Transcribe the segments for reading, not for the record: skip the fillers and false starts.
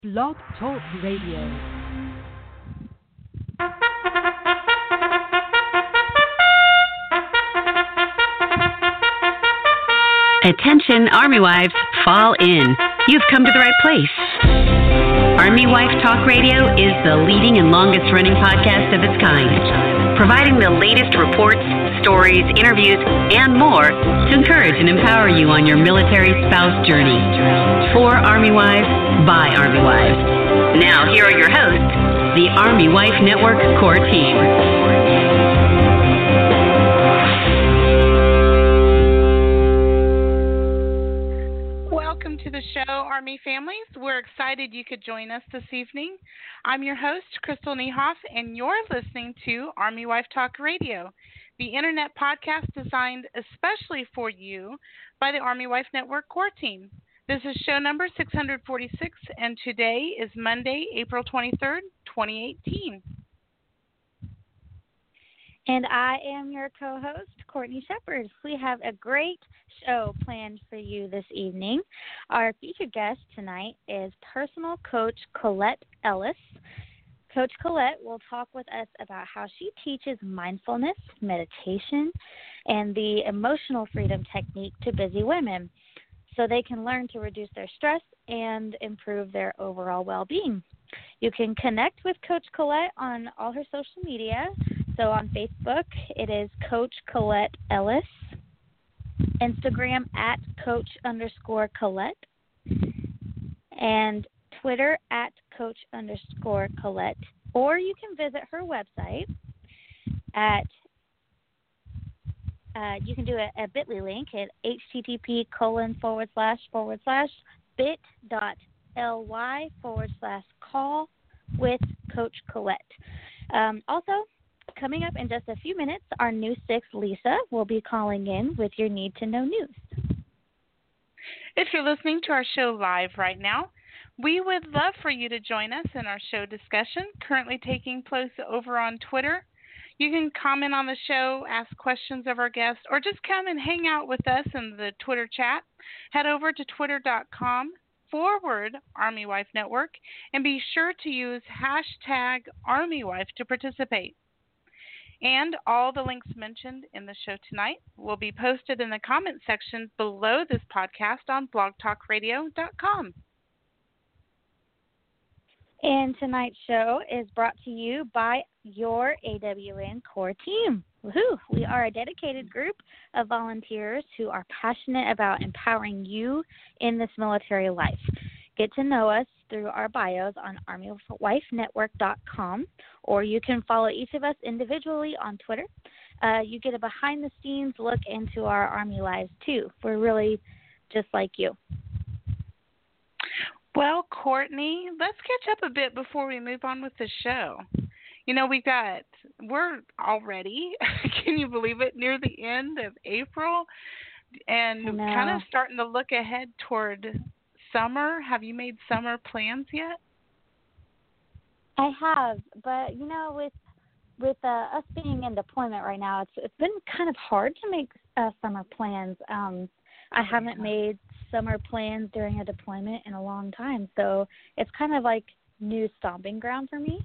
Blog Talk Radio. Attention, Army wives, fall in. You've come to the right place. Army Wife Talk Radio is the leading and longest running podcast of its kind, providing the latest reports, stories, interviews, and more to encourage and empower you on your military spouse journey. For Army Wives, by Army Wives. Now, here are your hosts, the Army Wife Network core team. Welcome to the show, Army families. We're excited you could join us this evening. I'm your host, Crystal Niehoff, and you're listening to Army Wife Talk Radio, the internet podcast designed especially for you by the Army Wife Network core team. This is show number 646, and today is Monday, April 23rd, 2018. And I am your co-host, Courtney Shepard. We have a great show planned for you this evening. Our featured guest tonight is personal coach Colette Ellis. Coach Colette will talk with us about how she teaches mindfulness, meditation, and the emotional freedom technique to busy women so they can learn to reduce their stress and improve their overall well-being. You can connect with Coach Colette on all her social media. So on Facebook, it is Coach Colette Ellis, Instagram at Coach_Colette, and Twitter at Coach_Colette. Or you can visit her website at, you can do a bit.ly link at http://bit.ly/call with Coach Colette. Also, coming up in just a few minutes, our new six, Lisa, will be calling in with your need-to-know news. If you're listening to our show live right now, we would love for you to join us in our show discussion currently taking place over on Twitter. You can comment on the show, ask questions of our guests, or just come and hang out with us in the Twitter chat. Head over to twitter.com/Army Wife Network and be sure to use hashtag ArmyWife to participate. And all the links mentioned in the show tonight will be posted in the comment section below this podcast on blogtalkradio.com. And tonight's show is brought to you by your AWN core team. Woohoo! We are a dedicated group of volunteers who are passionate about empowering you in this military life. Get to know us through our bios on ArmyWifeNetwork.com, or you can follow each of us individually on Twitter. You get a behind-the-scenes look into our Army lives, too. We're really just like you. Well, Courtney, let's catch up a bit before we move on with the show. You know, we're already, can you believe it, near the end of April and kind of starting to look ahead toward summer. Have you made summer plans yet? I have, but, you know, with us being in deployment right now, it's been kind of hard to make summer plans. I haven't made summer plans during a deployment in a long time, so it's kind of like new stomping ground for me.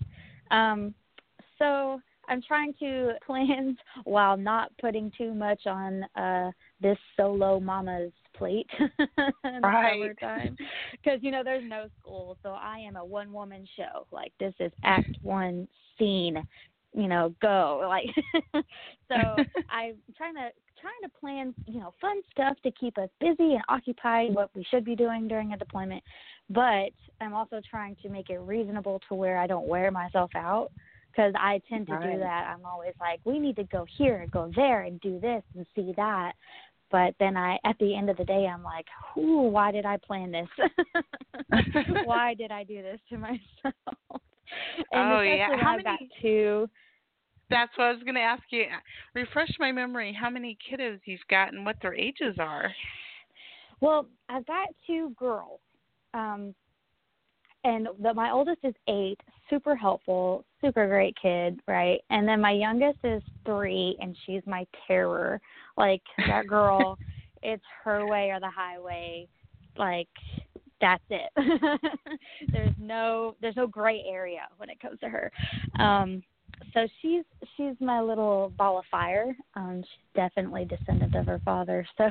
So I'm trying to plan while not putting too much on this solo mama's plate in the summertime. Because, you know, there's no school, so I am a one-woman show. Like, this is act one, scene, you know, go. Like, so I'm trying to plan, you know, fun stuff to keep us busy and occupied, what we should be doing during a deployment. But I'm also trying to make it reasonable to where I don't wear myself out, because I tend to do that. I'm always like, we need to go here and go there and do this and see that. But then at the end of the day, I'm like, ooh, why did I plan this? Why did I do this to myself? And I've got two. That's what I was going to ask you. Refresh my memory. How many kiddos you've got and what their ages are? Well, I've got two girls. And my oldest is 8, super helpful, super great kid, right? And then my youngest is 3, and she's my terror. Like, that girl, it's her way or the highway. Like, that's it. there's no gray area when it comes to her. So she's my little ball of fire. She's definitely descendant of her father. So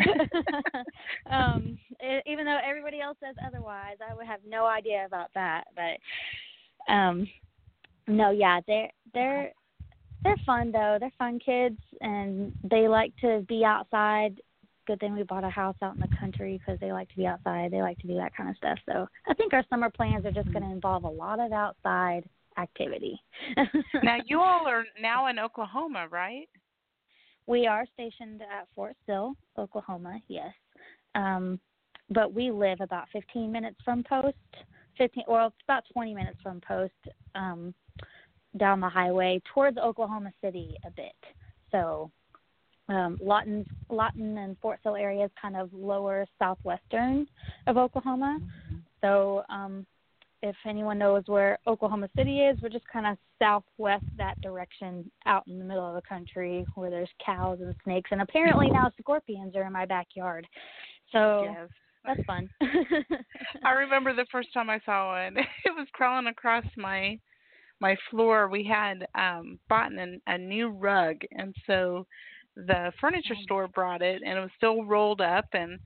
even though everybody else says otherwise, I would have no idea about that. But no, yeah, they're fun though. They're fun kids, and they like to be outside. Good thing we bought a house out in the country because they like to be outside. They like to do that kind of stuff. So I think our summer plans are just going to involve a lot of outside activity. Now, you all are now in Oklahoma, right? We are stationed at Fort Sill, Oklahoma, yes. But we live about 15 minutes from Post, it's about 20 minutes from Post, down the highway towards Oklahoma City a bit. So Lawton and Fort Sill area is kind of lower southwestern of Oklahoma. Mm-hmm. So if anyone knows where Oklahoma City is, we're just kind of southwest that direction, out in the middle of the country where there's cows and snakes, and apparently now scorpions are in my backyard. So yes. That's fun. I remember the first time I saw one. It was crawling across my floor. We had bought a new rug, and so the furniture store brought it, and it was still rolled up, and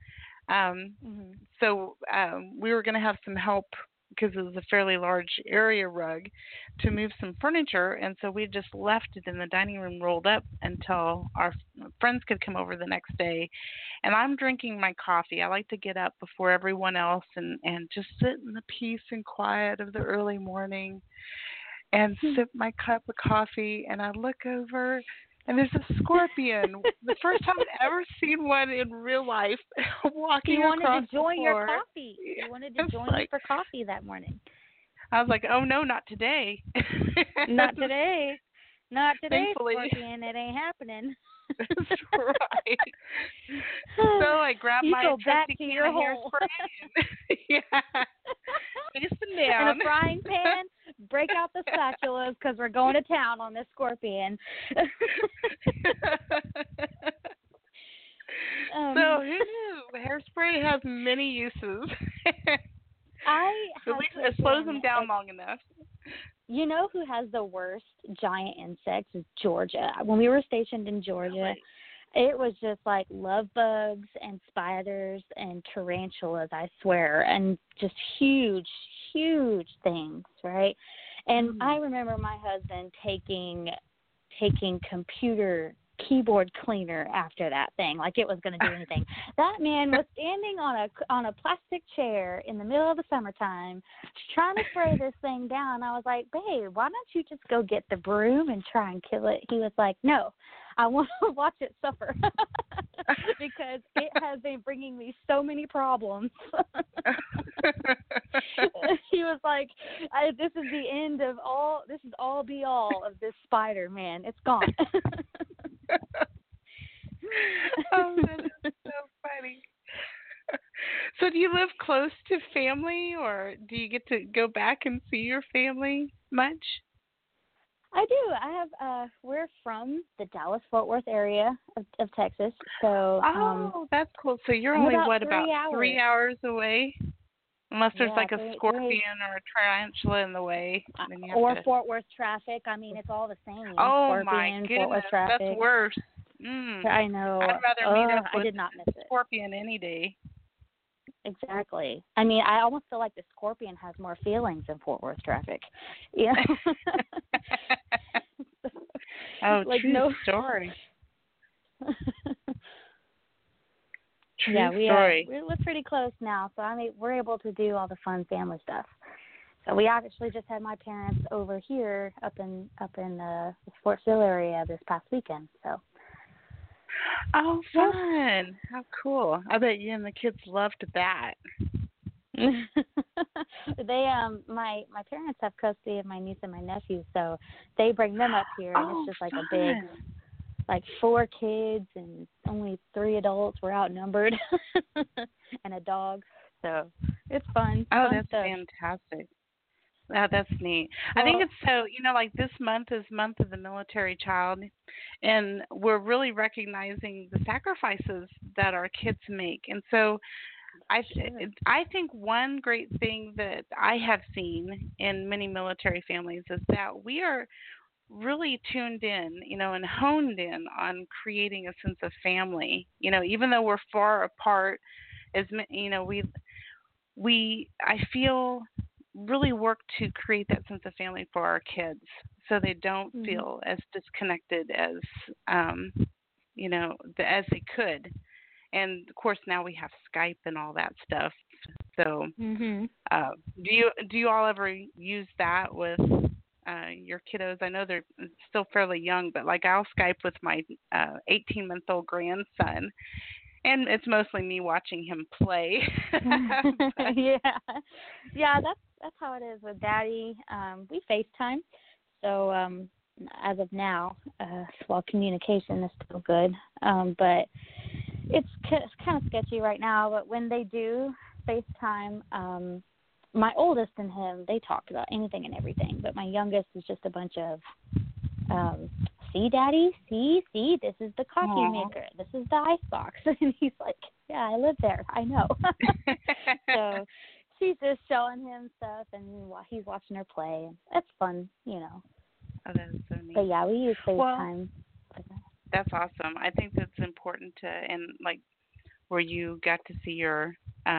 so we were going to have some help because it was a fairly large area rug to move some furniture, and so we just left it in the dining room rolled up until our friends could come over the next day. And I'm drinking my coffee. I like to get up before everyone else and just sit in the peace and quiet of the early morning and sip my cup of coffee, and I look over, and there's a scorpion. The first time I've ever seen one in real life walking across the floor. You wanted to join your coffee. You wanted to join us for coffee that morning. I was like, oh, no, not today. Not today. Not today, Thankfully. Scorpion. It ain't happening. That's right. So I grabbed my trusty can of hairspray. Yeah. Face down. And a frying pan. Break out the spatulas because we're going to town on this scorpion. So who knew? Hairspray has many uses. At least it slows them down long enough. You know who has the worst giant insects is Georgia. When we were stationed in Georgia, it was just like love bugs and spiders and tarantulas, I swear, and just huge, huge things, right? And I remember my husband taking computer keyboard cleaner after that thing, like it was going to do anything. That man was standing on a plastic chair in the middle of the summertime trying to spray this thing down. I was like, babe, why don't you just go get the broom and try and kill it? He was like, no, I want to watch it suffer because it has been bringing me so many problems. He was like, this is the end of all, this is all be all of this spider, man. It's gone. Oh, that is so funny. So do you live close to family, or do you get to go back and see your family much? I do. I have. We're from the Dallas-Fort Worth area of Texas, so. That's cool. So you're only about 3 hours away, unless there's like a scorpion or a tarantula in the way. Or Fort Worth traffic. I mean, it's all the same. Oh Scorpion, my goodness, Fort Worth traffic. That's worse. I know. I'd rather meet up with I did not miss it. Scorpion any day. Exactly. I mean, I almost feel like the scorpion has more feelings than Fort Worth traffic. Yeah. Oh, like true story. True story. We live pretty close now, so I mean, we're able to do all the fun family stuff. So we actually just had my parents over here up in the Fort Sill area this past weekend. So. Oh, fun! How cool! I bet you and the kids loved that. They my parents have custody of my niece and my nephew, so they bring them up here, and it's just like fun. A big, like 4 kids and only 3 adults. We're outnumbered, and a dog, so it's fun. Oh, fun that's stuff. fantastic. Oh, that's neat. Well, I think it's so, like this month is Month of the Military Child, and we're really recognizing the sacrifices that our kids make. And so I think one great thing that I have seen in many military families is that we are really tuned in, and honed in on creating a sense of family. Even though we're far apart, we I feel really work to create that sense of family for our kids, so they don't feel as disconnected um, as they could. And of course, now we have Skype and all that stuff. So, do you all ever use that with your kiddos? I know they're still fairly young, but like I'll Skype with my 18-month-old grandson, and it's mostly me watching him play. Yeah, that's how it is with Daddy. We FaceTime, so as of now, well, communication is still good, but it's kind of sketchy right now. But when they do FaceTime, my oldest and him, they talk about anything and everything, but my youngest is just a bunch of, see, Daddy, see, this is the coffee maker, this is the icebox, and he's like, yeah, I live there, I know. So she's just showing him stuff, and he's watching her play. It's fun, Oh, that is so neat. But yeah, we use FaceTime. That's awesome. I think that's important and like where you got to see your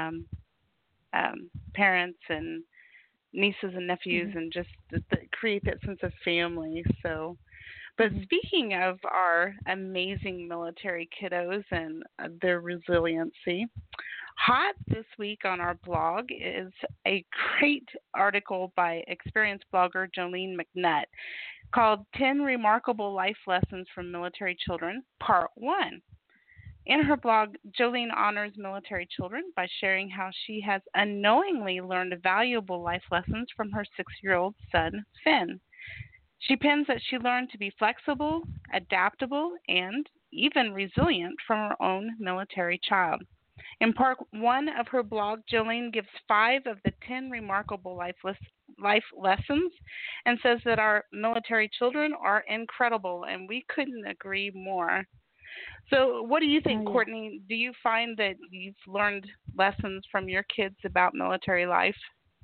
parents and nieces and nephews, and just create that sense of family. So, but speaking of our amazing military kiddos and their resiliency, hot this week on our blog is a great article by experienced blogger Jolene McNutt called 10 Remarkable Life Lessons from Military Children, Part 1. In her blog, Jolene honors military children by sharing how she has unknowingly learned valuable life lessons from her 6-year-old son, Finn. She pens that she learned to be flexible, adaptable, and even resilient from her own military child. In part 1 of her blog, Jolene gives 5 of the 10 remarkable life lessons and says that our military children are incredible, and we couldn't agree more. So what do you think, Courtney? Do you find that you've learned lessons from your kids about military life?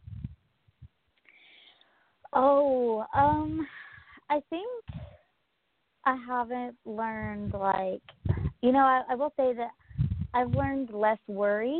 I think I haven't learned, I will say that I've learned less worry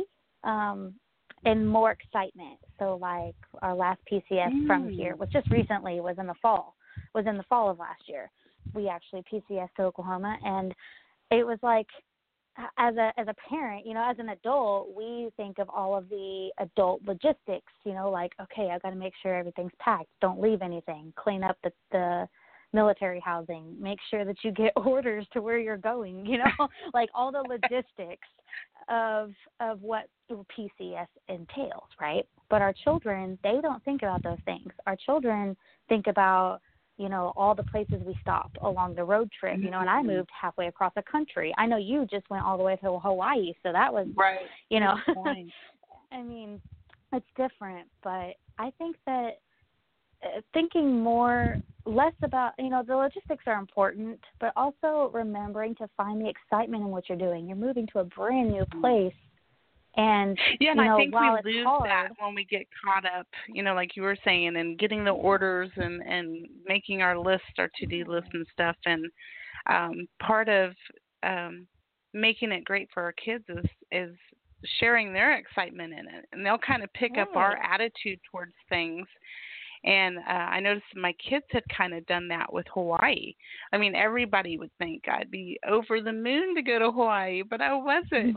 and more excitement. So like our last PCS from here was just recently, was in the fall of last year. We actually PCS to Oklahoma, and it was like, as a parent, as an adult, we think of all of the adult logistics, like, okay, I got to make sure everything's packed, don't leave anything, clean up the military housing, make sure that you get orders to where you're going, like all the logistics of what PCS entails, right? But our children, they don't think about those things. Our children think about, all the places we stop along the road trip, and I moved halfway across the country. I know you just went all the way to Hawaii, so that was, right. I mean, it's different, but I think that thinking less about, the logistics are important, but also remembering to find the excitement in what you're doing. You're moving to a brand new place. And, I think we lose hard, that when we get caught up, like you were saying, and getting the orders and making our list, our to-do list and stuff. And part of making it great for our kids is sharing their excitement in it. And they'll kind of pick up our attitude towards things. And I noticed my kids had kind of done that with Hawaii. I mean, everybody would think I'd be over the moon to go to Hawaii, but I wasn't.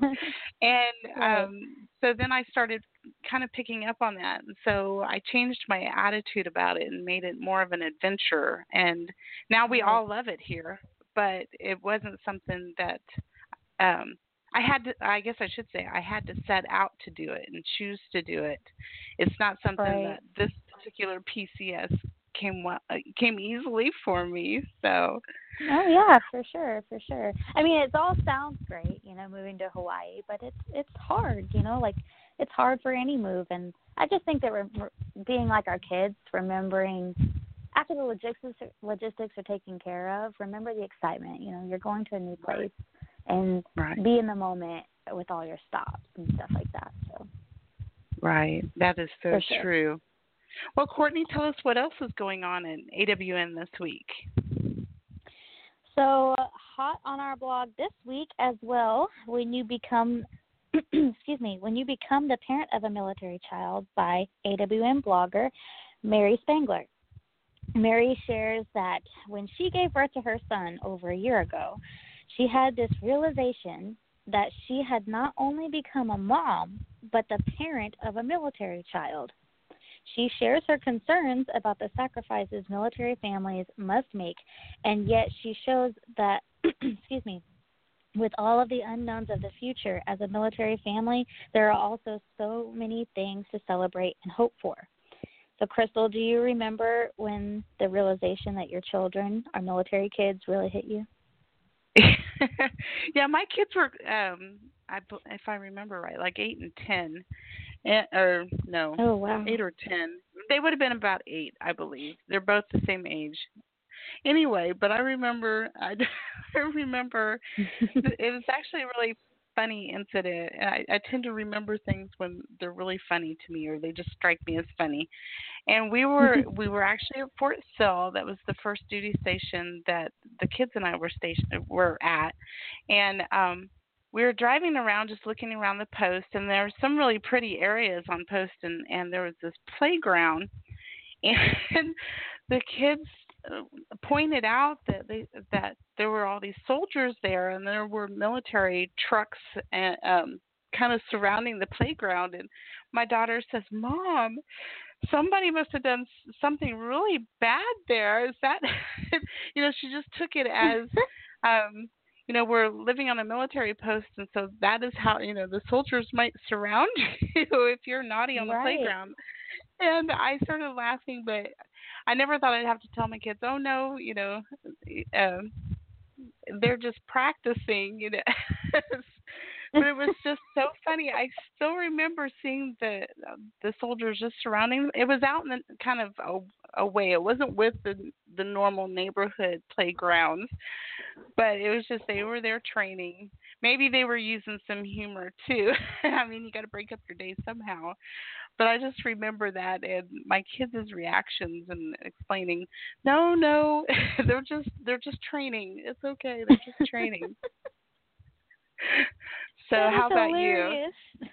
And so then I started kind of picking up on that. And so I changed my attitude about it and made it more of an adventure. And now we all love it here, but it wasn't something that I had to set out to do it and choose to do it. It's not something that this particular PCS came easily for me. So. Oh yeah, for sure. I mean, it all sounds great, moving to Hawaii, but it's hard, like it's hard for any move. And I just think that we're being like our kids, remembering after the logistics are taken care of, remember the excitement. You're going to a new place. And be in the moment with all your stops and stuff like that. So. Right. That is so For sure. true. Well, Courtney, tell us what else is going on in AWN this week. So hot on our blog this week as well, when you become when you become the parent of a military child by AWN blogger Mary Spangler. Mary shares that when she gave birth to her son over a year ago, she had this realization that she had not only become a mom, but the parent of a military child. She shares her concerns about the sacrifices military families must make, and yet she shows that, with all of the unknowns of the future as a military family, there are also so many things to celebrate and hope for. So, Crystal, do you remember when the realization that your children are military kids really hit you? Yeah, my kids were, if I remember right, like 8 and 10. Or no, Oh, wow. 8 or 10. They would have been about 8, I believe. They're both the same age. Anyway, but I remember, I remember, it was actually a really funny incident. I tend to remember things when they're really funny to me, or they just strike me as funny. And we were actually at Fort Sill. That was the first duty station that the kids and I were at, and we were driving around, just looking around the post, and there were some really pretty areas on post, and there was this playground, and the kids pointed out that there were all these soldiers there, and there were military trucks and kind of surrounding the playground. And my daughter says, "Mom, somebody must have done something really bad there. Is that?" She just took it as. We're living on a military post, and so that is how, the soldiers might surround you if you're naughty on the playground. And I started laughing, but I never thought I'd have to tell my kids, oh, no, they're just practicing, But it was just so funny. I still remember seeing the soldiers just surrounding them. It was out in the kind of away. It wasn't with the normal neighborhood playgrounds, but it was just they were there training. Maybe they were using some humor too. I mean, you got to break up your day somehow. But I just remember that and my kids' reactions and explaining, no, they're just training. It's okay. They're just training. So how about hilarious. You?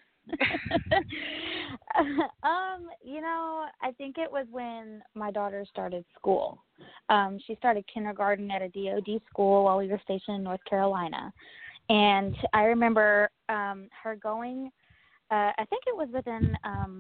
I think it was when my daughter started school. She started kindergarten at a DoD school while we were stationed in North Carolina. And I remember her going, I think it was within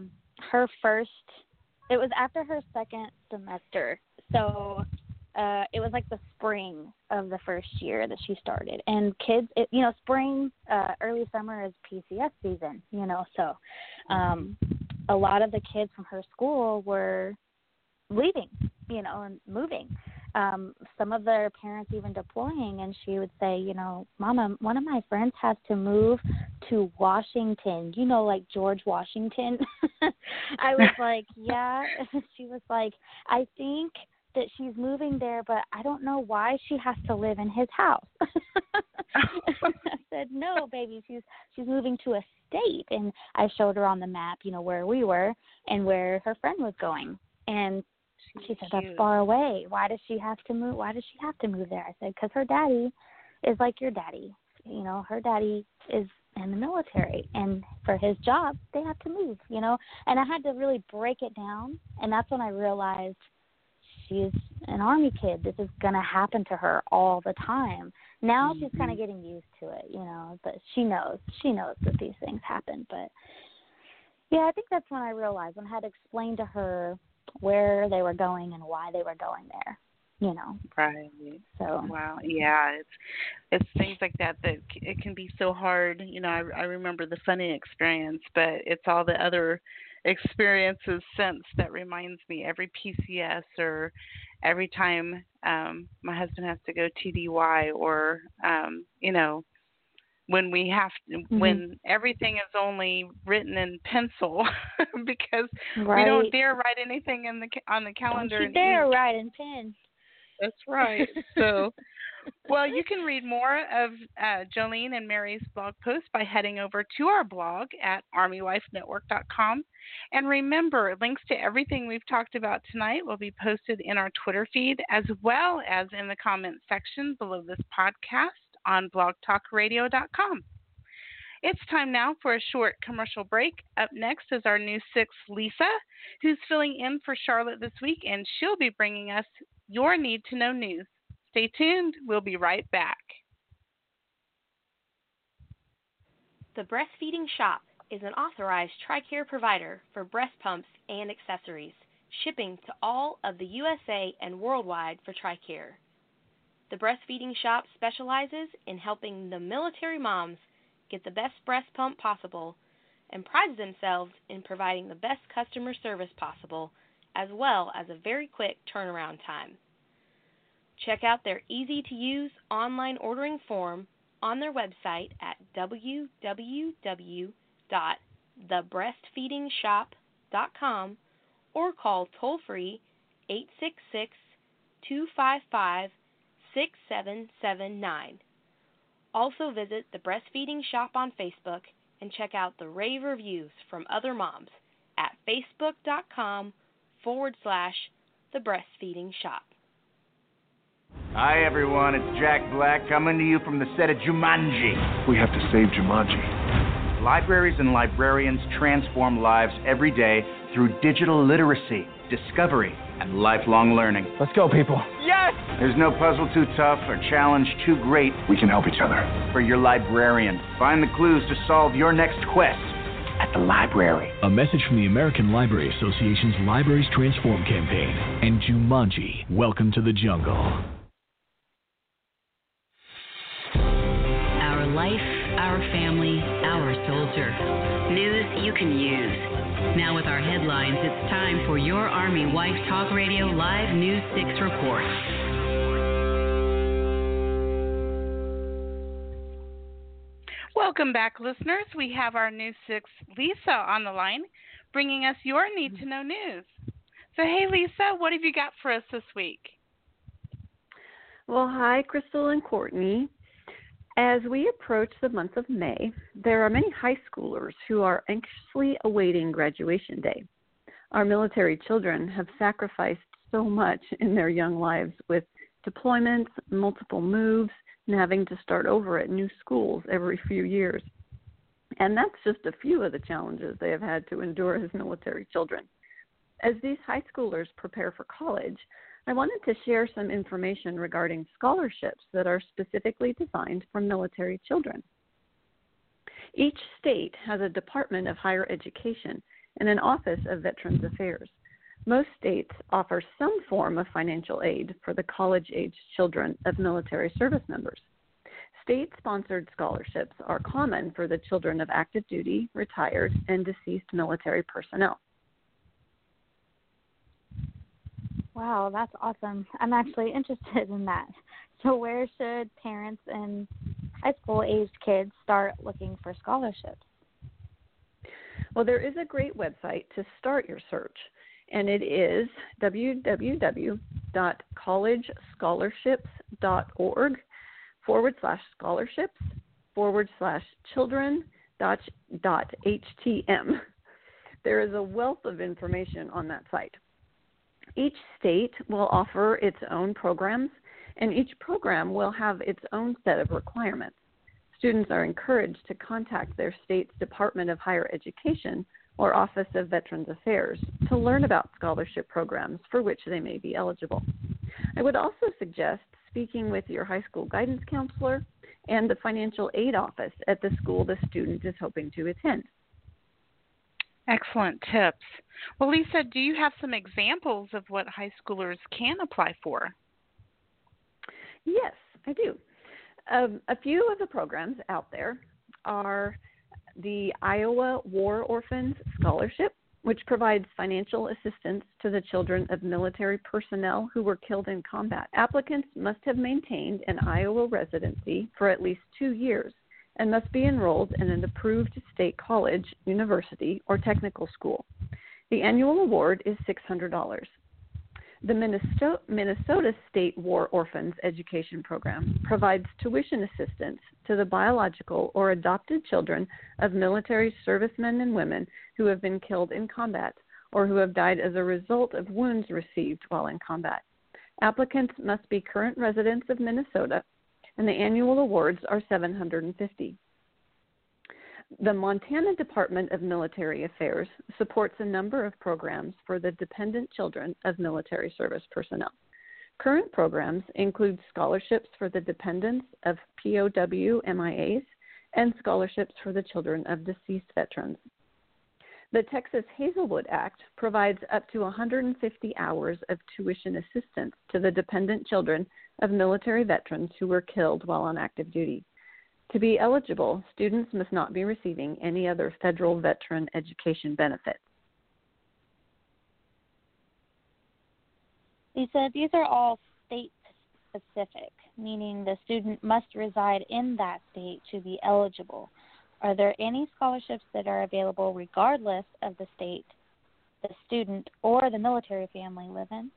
it was after her second semester. So it was like the spring of the first year that she started. And kids, spring, early summer is PCS season, so a lot of the kids from her school were leaving, and moving. Some of their parents even deploying, and she would say, Mama, one of my friends has to move to Washington, like George Washington. I was like, yeah. She was like, I think that she's moving there, but I don't know why she has to live in his house. I said, no, baby, she's moving to a state. And I showed her on the map, where we were and where her friend was going. And she said, that's far away. Why does she have to move? Why does she have to move there? I said, because her daddy is like your daddy. Her daddy is in the military, and for his job, they have to move, And I had to really break it down, and that's when I realized she's an Army kid. This is going to happen to her all the time. Now she's kind of getting used to it, but she knows that these things happen. But, yeah, I think that's when I realized, when I had to explain to her where they were going and why they were going there, Right. So. Wow. Yeah, it's things like that it can be so hard. I remember the funny experience, but it's all the other experiences since that reminds me every PCS or every time my husband has to go TDY or when we have when everything is only written in pencil because we don't dare write anything on the calendar. Don't you dare write in pen. That's right. So, well, you can read more of Jolene and Mary's blog post by heading over to our blog at armywifenetwork.com. And remember, links to everything we've talked about tonight will be posted in our Twitter feed as well as in the comments section below this podcast on blogtalkradio.com. It's time now for a short commercial break. Up next is our new sixth, Lisa, who's filling in for Charlotte this week, and she'll be bringing us your need to know news. Stay tuned. We'll be right back. The Breastfeeding Shop is an authorized TRICARE provider for breast pumps and accessories, shipping to all of the USA and worldwide for TRICARE. The Breastfeeding Shop specializes in helping the military moms get the best breast pump possible and prides themselves in providing the best customer service possible as well as a very quick turnaround time. Check out their easy-to-use online ordering form on their website at www.thebreastfeedingshop.com or call toll-free 866-255-6779. Also visit the Breastfeeding Shop on Facebook and check out the rave reviews from other moms at facebook.com/The Breastfeeding Shop. Hi, everyone. It's Jack Black coming to you from the set of Jumanji. We have to save Jumanji. Libraries and librarians transform lives every day through digital literacy, discovery, and lifelong learning. Let's go, people. Yes! There's no puzzle too tough or challenge too great. We can help each other. For your librarian, find the clues to solve your next quest at the library. A message from the American Library Association's Libraries Transform campaign and Jumanji, Welcome to the Jungle. Our life, our family, our soldier. News you can use. Now with our headlines, it's time for your Army Wife Talk Radio Live News 6 report. Welcome back, listeners. We have our new sixth, Lisa, on the line, bringing us your need-to-know news. So, hey, Lisa, what have you got for us this week? Well, hi, Crystal and Courtney. As we approach the month of May, there are many high schoolers who are anxiously awaiting graduation day. Our military children have sacrificed so much in their young lives with deployments, multiple moves, and having to start over at new schools every few years. And that's just a few of the challenges they have had to endure as military children. As these high schoolers prepare for college, I wanted to share some information regarding scholarships that are specifically designed for military children. Each state has a Department of Higher Education and an Office of Veterans Affairs. Most states offer some form of financial aid for the college-age children of military service members. State-sponsored scholarships are common for the children of active duty, retired, and deceased military personnel. Wow, that's awesome. I'm actually interested in that. So where should parents and high school-aged kids start looking for scholarships? Well, there is a great website to start your search, and it is www.collegescholarships.org/scholarships/children.htm. There is a wealth of information on that site. Each state will offer its own programs, and each program will have its own set of requirements. Students are encouraged to contact their state's Department of Higher Education or Office of Veterans Affairs to learn about scholarship programs for which they may be eligible. I would also suggest speaking with your high school guidance counselor and the financial aid office at the school the student is hoping to attend. Excellent tips. Well, Lisa, do you have some examples of what high schoolers can apply for? Yes, I do. A few of the programs out there are the Iowa War Orphans Scholarship, which provides financial assistance to the children of military personnel who were killed in combat. Applicants must have maintained an Iowa residency for at least 2 years and must be enrolled in an approved state college, university, or technical school. The annual award is $600. The Minnesota State War Orphans Education Program provides tuition assistance to the biological or adopted children of military servicemen and women who have been killed in combat or who have died as a result of wounds received while in combat. Applicants must be current residents of Minnesota, and the annual awards are $750. The Montana Department of Military Affairs supports a number of programs for the dependent children of military service personnel. Current programs include scholarships for the dependents of POW MIAs and scholarships for the children of deceased veterans. The Texas Hazelwood Act provides up to 150 hours of tuition assistance to the dependent children of military veterans who were killed while on active duty. To be eligible, students must not be receiving any other federal veteran education benefits. Lisa, these are all state-specific, meaning the student must reside in that state to be eligible. Are there any scholarships that are available regardless of the state the student or the military family live in?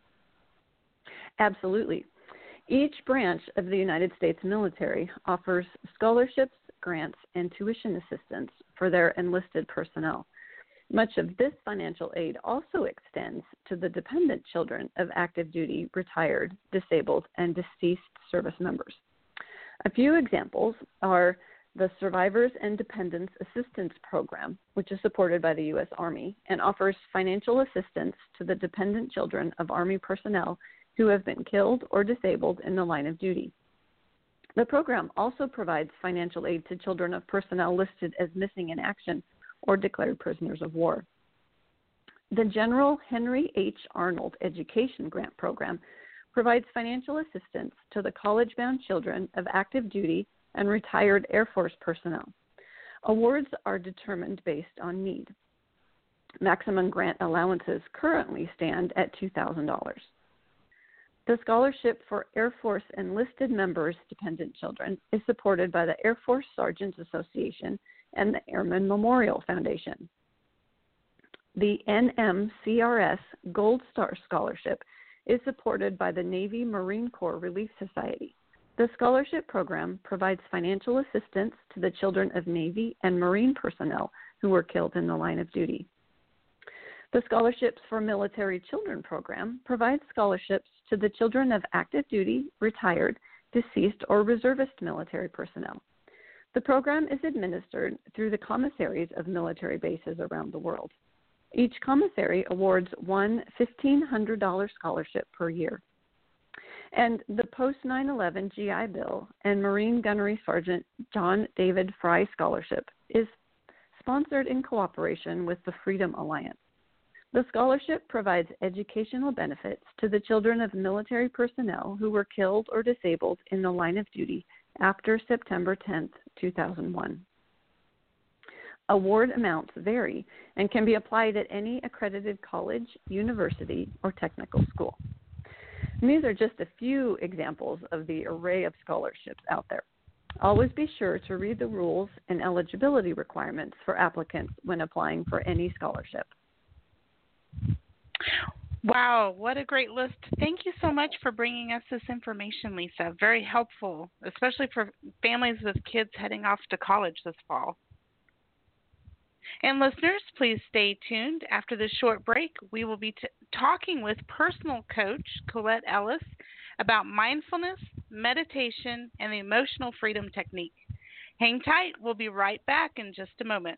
Absolutely. Each branch of the United States military offers scholarships, grants, and tuition assistance for their enlisted personnel. Much of this financial aid also extends to the dependent children of active duty, retired, disabled, and deceased service members. A few examples are the Survivors and Dependents Assistance Program, which is supported by the U.S. Army and offers financial assistance to the dependent children of Army personnel who have been killed or disabled in the line of duty. The program also provides financial aid to children of personnel listed as missing in action or declared prisoners of war. The General Henry H. Arnold Education Grant Program provides financial assistance to the college-bound children of active duty and retired Air Force personnel. Awards are determined based on need. Maximum grant allowances currently stand at $2,000. The scholarship for Air Force enlisted members' dependent children is supported by the Air Force Sergeants Association and the Airman Memorial Foundation. The NMCRS Gold Star Scholarship is supported by the Navy Marine Corps Relief Society. The scholarship program provides financial assistance to the children of Navy and Marine personnel who were killed in the line of duty. The Scholarships for Military Children program provides scholarships to the children of active duty, retired, deceased, or reservist military personnel. The program is administered through the commissaries of military bases around the world. Each commissary awards one $1,500 scholarship per year. And the Post-9/11 GI Bill and Marine Gunnery Sergeant John David Fry Scholarship is sponsored in cooperation with the Freedom Alliance. The scholarship provides educational benefits to the children of military personnel who were killed or disabled in the line of duty after September 10, 2001. Award amounts vary and can be applied at any accredited college, university, or technical school. And these are just a few examples of the array of scholarships out there. Always be sure to read the rules and eligibility requirements for applicants when applying for any scholarship. Wow, what a great list. Thank you so much for bringing us this information, Lisa. Very helpful, especially for families with kids heading off to college this fall. And listeners, please stay tuned. After this short break, we will be talking with personal coach Colette Ellis about mindfulness, meditation, and the emotional freedom technique. Hang tight. We'll be right back in just a moment.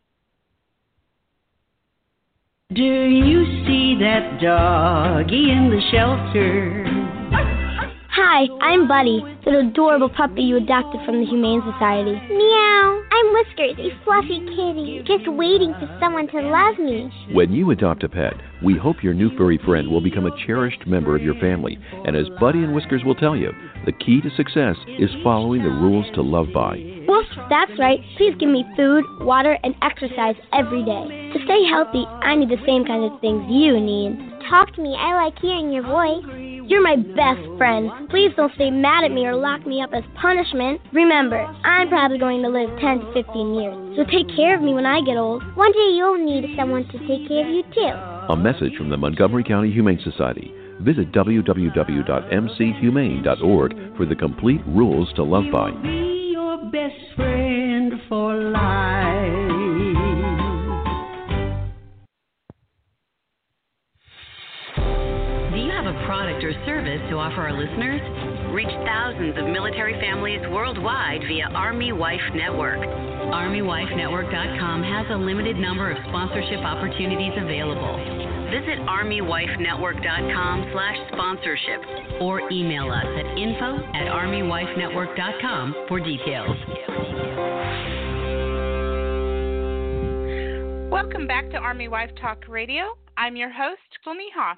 Do you see that doggy in the shelter? Hi, I'm Buddy, the adorable puppy you adopted from the Humane Society. Meow. I'm Whiskers, a fluffy kitty, just waiting for someone to love me. When you adopt a pet, we hope your new furry friend will become a cherished member of your family. And as Buddy and Whiskers will tell you, the key to success is following the rules to love by. Woof, that's right. Please give me food, water, and exercise every day. To stay healthy, I need the same kind of things you need. Talk to me. I like hearing your voice. You're my best friend. Please don't stay mad at me or lock me up as punishment. Remember, I'm probably going to live 10 to 15 years, so take care of me when I get old. One day you'll need someone to take care of you, too. A message from the Montgomery County Humane Society. Visit www.mchumane.org for the complete rules to love by. Be your best friend for life. Do you have a product or service to offer our listeners? Reach thousands of military families worldwide via Army Wife Network. ArmyWifeNetwork.com has a limited number of sponsorship opportunities available. Visit ArmyWifeNetwork.com/sponsorship or email us at info@ArmyWifeNetwork.com for details. Welcome back to Army Wife Talk Radio. I'm your host, Courtney Hoff.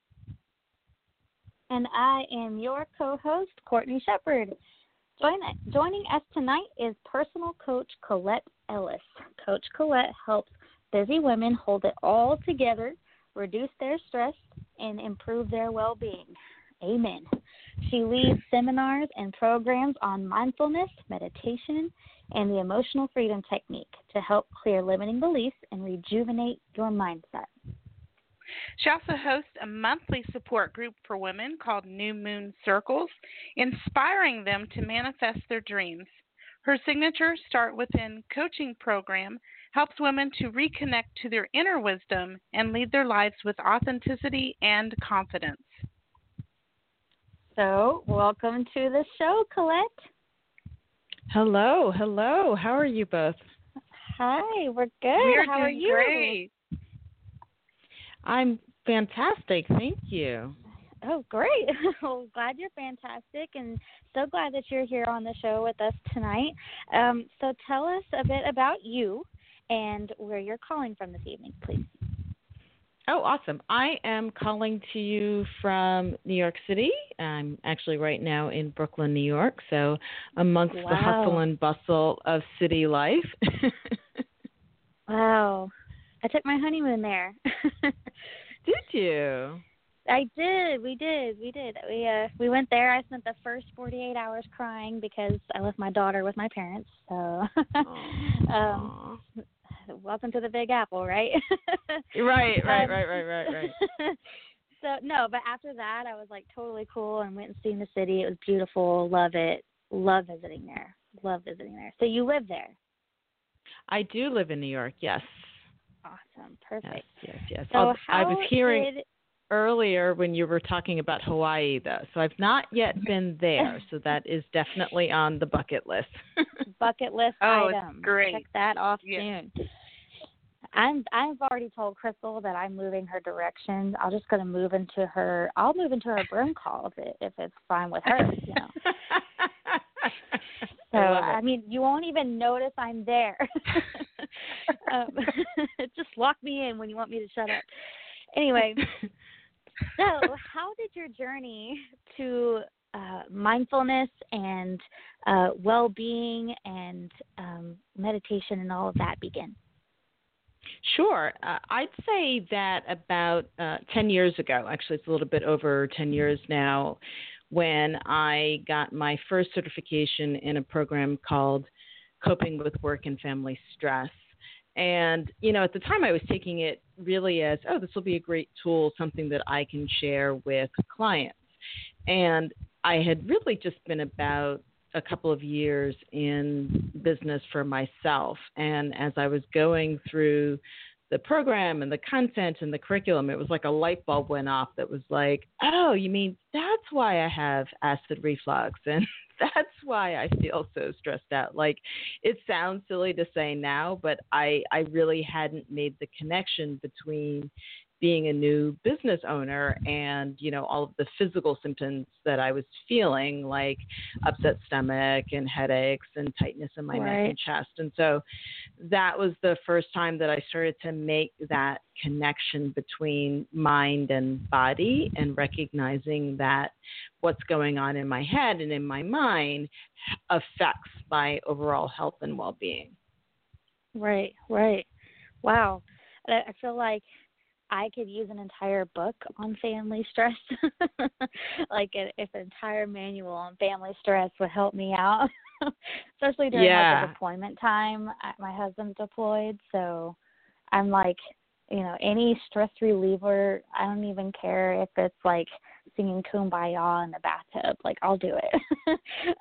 And I am your co-host, Courtney Shepard. Joining us tonight is personal coach Colette Ellis. Coach Colette helps busy women hold it all together, reduce their stress, and improve their well-being. Amen. She leads seminars and programs on mindfulness, meditation, and the emotional freedom technique to help clear limiting beliefs and rejuvenate your mindset. She also hosts a monthly support group for women called New Moon Circles, inspiring them to manifest their dreams. Her signature Start Within coaching program helps women to reconnect to their inner wisdom and lead their lives with authenticity and confidence. So, welcome to the show, Colette. Hello. How are you both? Hi, we're good. How are you? Great. I'm fantastic. Thank you. Oh, great. Well, glad you're fantastic and so glad that you're here on the show with us tonight. So tell us a bit about you and where you're calling from this evening, please. Oh, awesome. I am calling to you from New York City. I'm actually right now in Brooklyn, New York, so amongst the hustle and bustle of city life. Wow. I took my honeymoon there. Did you? I did. We did. We went there. I spent the first 48 hours crying because I left my daughter with my parents. So, welcome to the Big Apple, right? Right. So no, but after that, I was like totally cool and went and seen the city. It was beautiful. Love it. Love visiting there. So you live there? I do live in New York. Yes. Awesome. Perfect. Yes. So I was hearing earlier when you were talking about Hawaii, though. So I've not yet been there. So that is definitely on the bucket list. Bucket list item. Great. Check that off soon. I've already told Crystal that I'm moving her direction. I'll just gonna move into her. I'll move into her broom call if it's fine with her. You know. So I mean, you won't even notice I'm there. Just lock me in when you want me to shut up. Anyway, so how did your journey to mindfulness and well-being and meditation and all of that begin? Sure. I'd say that about 10 years ago, actually it's a little bit over 10 years now, when I got my first certification in a program called Coping with Work and Family Stress. And, you know, at the time I was taking it really as, this will be a great tool, something that I can share with clients. And I had really just been about a couple of years in business for myself. And as I was going through the program and the content and the curriculum, it was like a light bulb went off that was like, oh, you mean that's why I have acid reflux and that's why I feel so stressed out. Like, it sounds silly to say now, but I really hadn't made the connection between being a new business owner and, you know, all of the physical symptoms that I was feeling, like upset stomach and headaches and tightness in my neck and chest. And so that was the first time that I started to make that connection between mind and body and recognizing that what's going on in my head and in my mind affects my overall health and well-being. Right. Wow. I feel like I could use an entire book on family stress. Like if an entire manual on family stress would help me out, especially during like the deployment time. My husband's deployed, so I'm like any stress reliever. I don't even care if it's like singing Kumbaya in the bathtub. Like, I'll do it.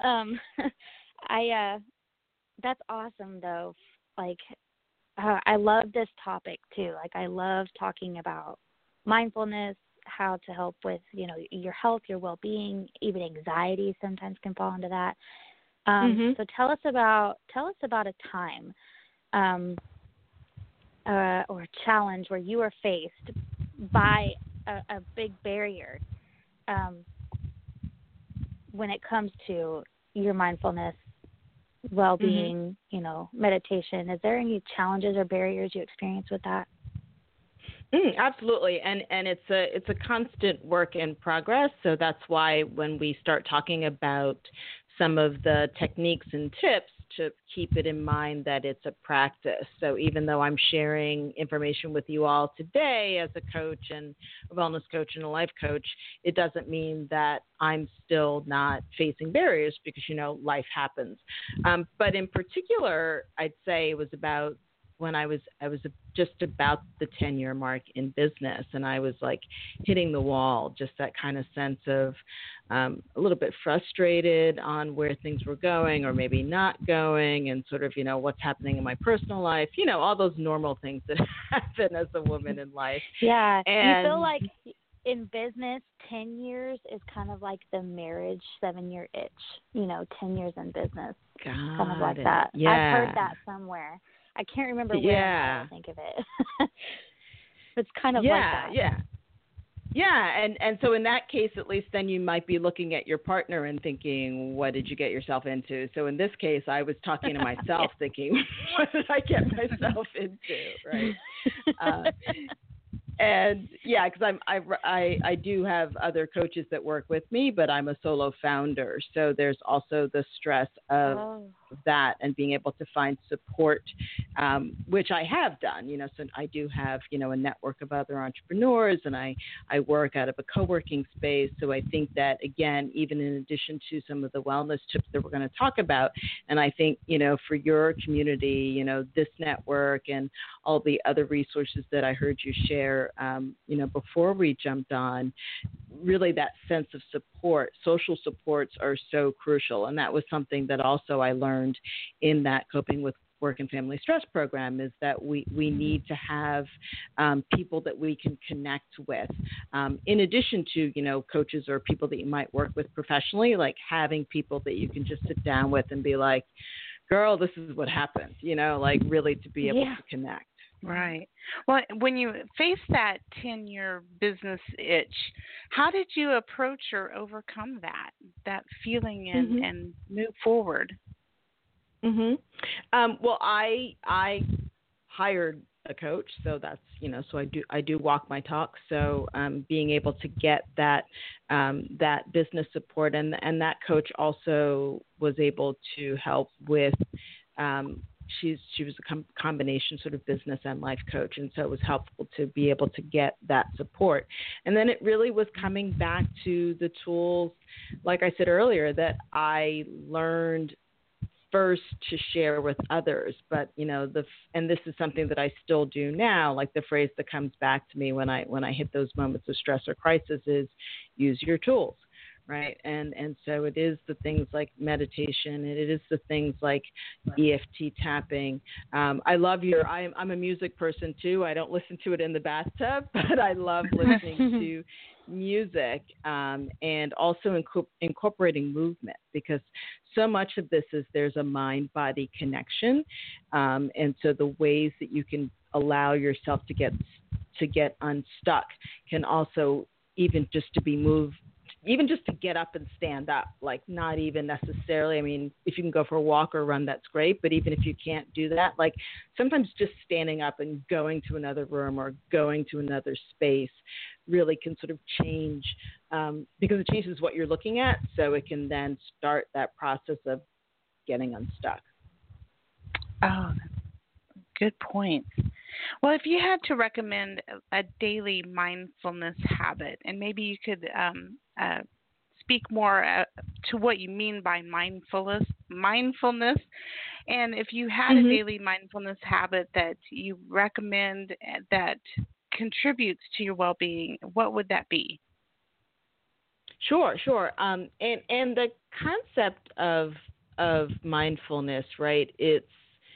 That's awesome though. Like, I love this topic too. Like, I love talking about mindfulness, how to help with, your health, your well-being, even anxiety sometimes can fall into that. So tell us about a time or a challenge where you were faced by a big barrier when it comes to your mindfulness, well-being, meditation. Is there any challenges or barriers you experience with that? Absolutely, and it's a constant work in progress. So that's why when we start talking about some of the techniques and tips, to keep it in mind that it's a practice. So even though I'm sharing information with you all today as a coach and a wellness coach and a life coach, it doesn't mean that I'm still not facing barriers because, life happens. But in particular, I'd say it was about when I was just about the 10-year mark in business, and I was like hitting the wall, just that kind of sense of a little bit frustrated on where things were going or maybe not going, and sort of, what's happening in my personal life, all those normal things that happen as a woman in life. Yeah. And you feel like in business, 10 years is kind of like the marriage 7-year itch, 10 years in business, kind of like that. Yeah. I've heard that somewhere. I can't remember where I think of it. It's kind of like that. Yeah, and so in that case, at least then you might be looking at your partner and thinking, what did you get yourself into? So in this case, I was talking to myself thinking, what did I get myself into, right? And yeah, because I do have other coaches that work with me, but I'm a solo founder, so there's also the stress of that and being able to find support, which I have done. So I do have a network of other entrepreneurs, and I work out of a co-working space. So I think that again, even in addition to some of the wellness tips that we're going to talk about, and I think for your community, this network and all the other resources that I heard you share. Before we jumped on, really that sense of support, social supports are so crucial. And that was something that also I learned in that Coping with Work and Family Stress program, is that we need to have people that we can connect with. In addition to, coaches or people that you might work with professionally, like having people that you can just sit down with and be like, girl, this is what happened, like really to be able to connect. Right. Well, when you face that 10-year business itch, how did you approach or overcome that feeling and move forward? Well, I hired a coach, so that's so I do walk my talk. So being able to get that business support, and that coach also was able to help with. She was a combination sort of business and life coach, and so it was helpful to be able to get that support. And then it really was coming back to the tools, like I said earlier, that I learned first to share with others. But and this is something that I still do now. Like the phrase that comes back to me when I hit those moments of stress or crisis is use your tools. Right. And so it is the things like meditation, and it is the things like EFT tapping. I love I'm a music person too. I don't listen to it in the bathtub, but I love listening to music, and also incorporating movement, because so much of this is there's a mind-body connection. And so the ways that you can allow yourself to get unstuck can also even just to be moved, even just to get up and stand up, like not even necessarily, I mean, if you can go for a walk or run, that's great. But even if you can't do that, like sometimes just standing up and going to another room or going to another space really can sort of change, because it changes what you're looking at. So it can then start that process of getting unstuck. Oh, good point. Well, if you had to recommend a daily mindfulness habit, and maybe you could speak more to what you mean by mindfulness. And if you had a daily mindfulness habit that you recommend that contributes to your well-being, what would that be? Sure. And the concept of mindfulness, right? It's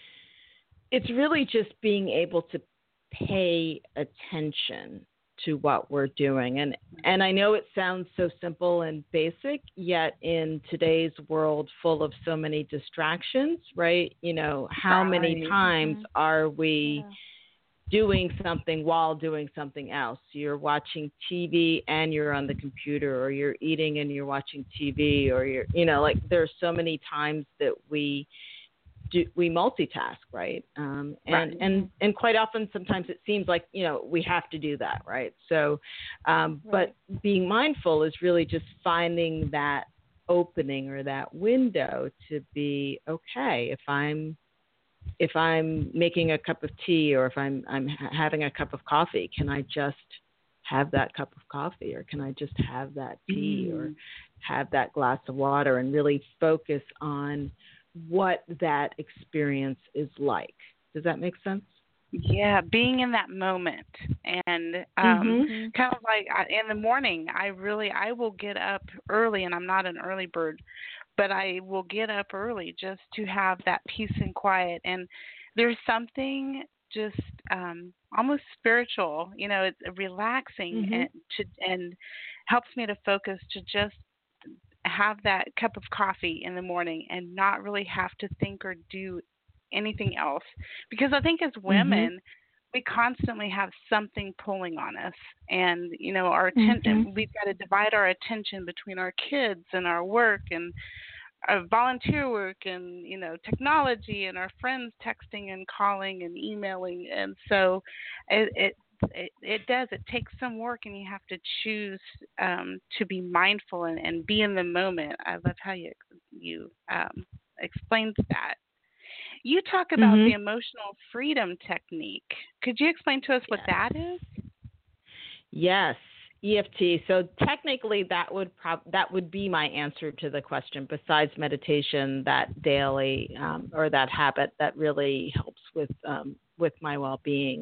really just being able to pay attention to what we're doing. And I know it sounds so simple and basic, yet in today's world full of so many distractions, right? How many times are we doing something while doing something else? You're watching TV and you're on the computer, or you're eating and you're watching TV, or there's so many times that we multitask, right? And quite often, sometimes it seems like, we have to do that, right? So, but being mindful is really just finding that opening or that window to be okay. If I'm making a cup of tea, or if I'm having a cup of coffee, can I just have that cup of coffee, or can I just have that tea, or have that glass of water, and really focus on what that experience is like? Does that make sense? Yeah, being in that moment, and kind of like in the morning, I will get up early, and I'm not an early bird, but I will get up early just to have that peace and quiet. And there's something just almost spiritual, it's relaxing and helps me to focus, to just have that cup of coffee in the morning and not really have to think or do anything else. Because I think as women, we constantly have something pulling on us, and our attention, we've got to divide our attention between our kids and our work and our volunteer work and technology and our friends texting and calling and emailing. And so it takes some work, and you have to choose to be mindful and be in the moment. I love how you explained that. You talk about the emotional freedom technique. Could you explain to us what that is? Yes, EFT. So technically, that would be my answer to the question. Besides meditation, that daily or that habit that really helps with my well-being.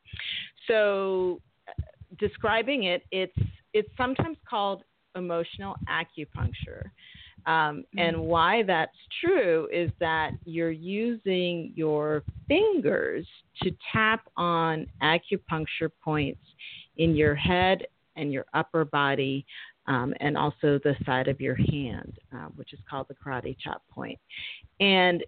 So describing it, it's sometimes called emotional acupuncture. And why that's true is that you're using your fingers to tap on acupuncture points in your head and your upper body, and also the side of your hand, which is called the karate chop point. And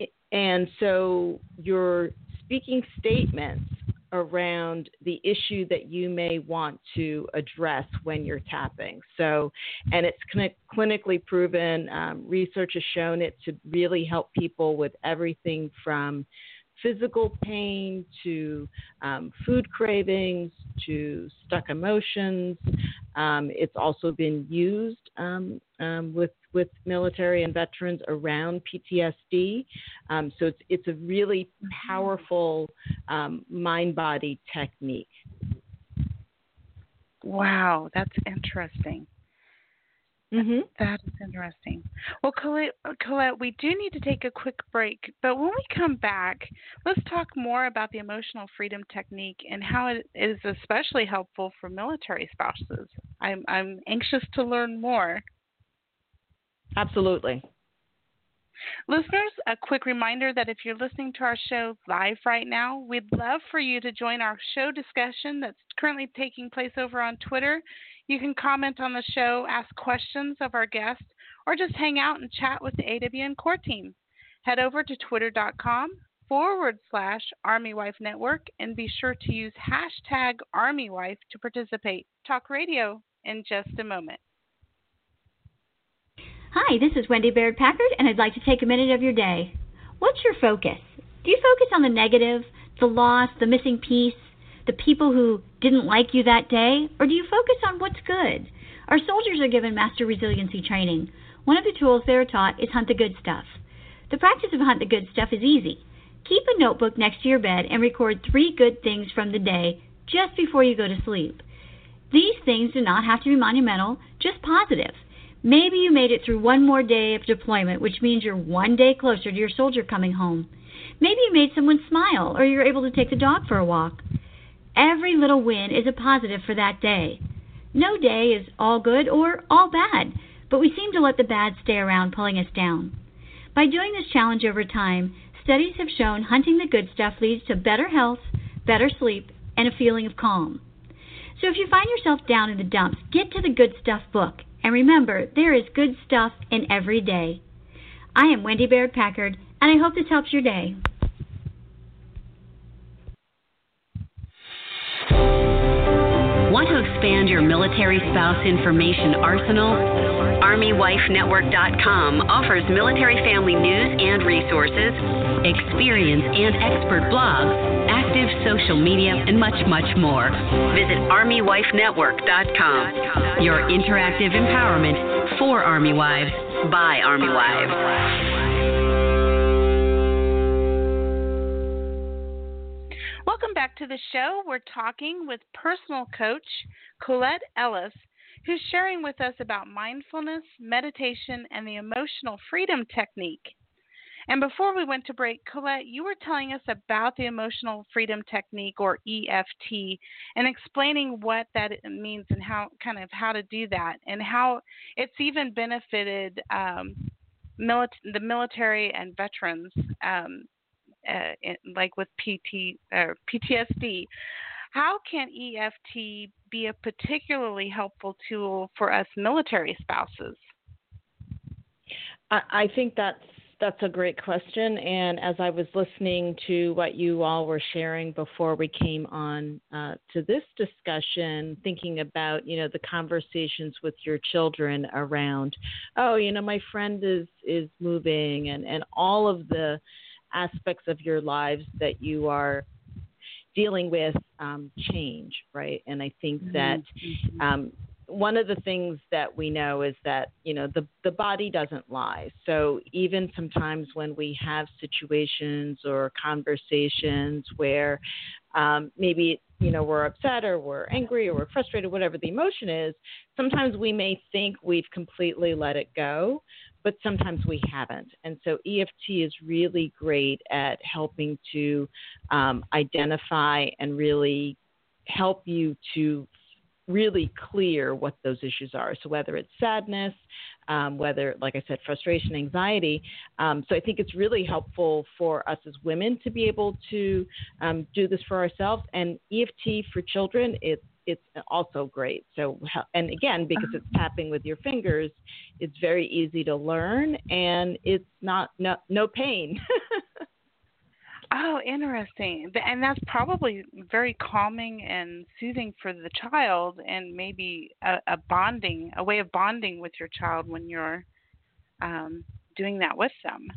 so you're speaking statements around the issue that you may want to address when you're tapping. So, and it's clinically proven, research has shown it to really help people with everything from physical pain to food cravings to stuck emotions. It's also been used with military and veterans around PTSD. So it's a really powerful mind-body technique. Wow, that's interesting. That is interesting. Well, Colette, we do need to take a quick break, but when we come back, let's talk more about the emotional freedom technique and how it is especially helpful for military spouses. I'm anxious to learn more. Absolutely. Listeners, a quick reminder that if you're listening to our show live right now, we'd love for you to join our show discussion that's currently taking place over on Twitter. You can comment on the show, ask questions of our guests, or just hang out and chat with the AWN core team. Head over to twitter.com/ArmyWife Network and be sure to use hashtag ArmyWife to participate. Talk radio in just a moment. Hi, this is Wendy Baird Packard, and I'd like to take a minute of your day. What's your focus? Do you focus on the negative, the loss, the missing piece, the people who didn't like you that day, or do you focus on what's good? Our soldiers are given master resiliency training. One of the tools they are taught is hunt the good stuff. The practice of hunt the good stuff is easy. Keep a notebook next to your bed and record 3 good things from the day just before you go to sleep. These things do not have to be monumental, just positive. Maybe you made it through one more day of deployment, which means you're one day closer to your soldier coming home. Maybe you made someone smile, or you're able to take the dog for a walk. Every little win is a positive for that day. No day is all good or all bad, but we seem to let the bad stay around pulling us down. By doing this challenge over time, studies have shown hunting the good stuff leads to better health, better sleep, and a feeling of calm. So if you find yourself down in the dumps, get to the Good Stuff book. And remember, there is good stuff in every day. I am Wendy Baird Packard, and I hope this helps your day. Want to expand your military spouse information arsenal? ArmyWifeNetwork.com offers military family news and resources, experience and expert blogs, active social media, and much, much more. Visit ArmyWifeNetwork.com. Your interactive empowerment for Army Wives by Army Wives. Welcome back to the show. We're talking with personal coach Colette Ellis, who's sharing with us about mindfulness, meditation, and the emotional freedom technique. And before we went to break, Colette, you were telling us about the emotional freedom technique, or EFT, and explaining what that means and how to do that, and how it's even benefited the military and veterans. Like with PTSD, how can EFT be a particularly helpful tool for us military spouses? I think that's a great question. And as I was listening to what you all were sharing before we came on to this discussion, thinking about, the conversations with your children around, my friend is moving, and all of the aspects of your lives that you are dealing with change, right? And I think that one of the things that we know is that, the body doesn't lie. So even sometimes when we have situations or conversations where maybe, we're upset or we're angry or we're frustrated, whatever the emotion is, sometimes we may think we've completely let it go, but sometimes we haven't. And so EFT is really great at helping to identify and really help you to really clear what those issues are. So whether it's sadness, whether, like I said, frustration, anxiety. So I think it's really helpful for us as women to be able to do this for ourselves. And EFT for children, it's also great. So, and again, because it's tapping with your fingers, it's very easy to learn, and it's no pain. Oh, interesting. And that's probably very calming and soothing for the child, and maybe a way of bonding with your child when you're doing that with them.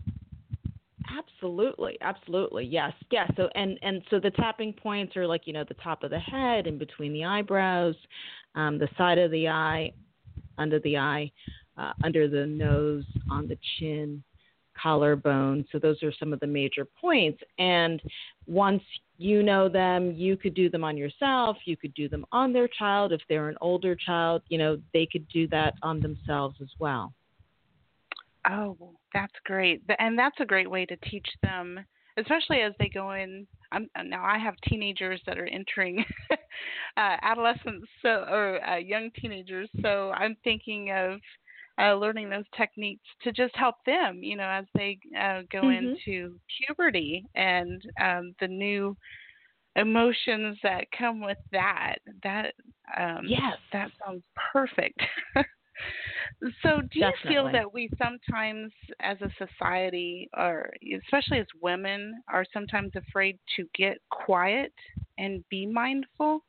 Absolutely. Yes. So and so the tapping points are like, the top of the head, in between the eyebrows, the side of the eye, under the eye, under the nose, on the chin, collarbone. So those are some of the major points. And once you know them, you could do them on yourself. You could do them on their child. If they're an older child, they could do that on themselves as well. Oh, that's great. And that's a great way to teach them, especially as they go in. Now I have teenagers that are entering adolescence, or young teenagers. So I'm thinking of learning those techniques to just help them, as they go into puberty and the new emotions that come with that. Yes, that sounds perfect. So do you feel that we sometimes as a society, or especially as women, are sometimes afraid to get quiet and be mindful?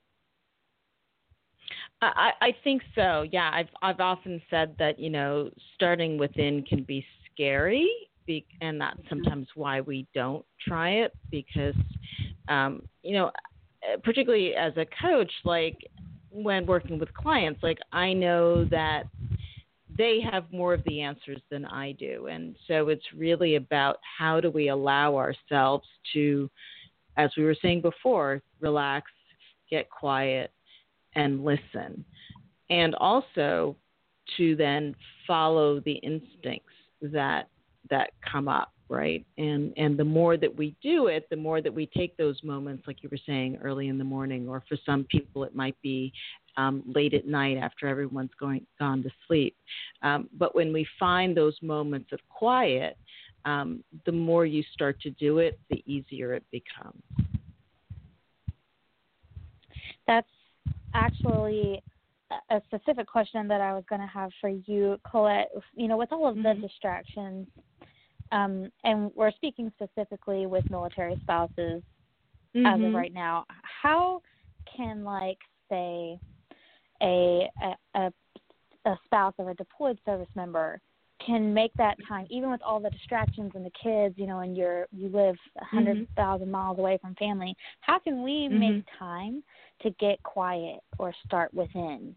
I think so. Yeah, I've often said that, starting within can be scary, and that's sometimes why we don't try it, because, particularly as a coach, like when working with clients, like I know that they have more of the answers than I do. And so it's really about how do we allow ourselves to, as we were saying before, relax, get quiet, and listen. And also to then follow the instincts that come up, right? And the more that we do it, the more that we take those moments, like you were saying, early in the morning, or for some people it might be late at night after everyone's gone to sleep. But when we find those moments of quiet, the more you start to do it, the easier it becomes. That's actually a specific question that I was going to have for you, Colette. With all of the distractions, and we're speaking specifically with military spouses as of right now, how can, say, a spouse of a deployed service member can make that time, even with all the distractions and the kids, and you live 100,000 miles away from family, how can we make time to get quiet or start within?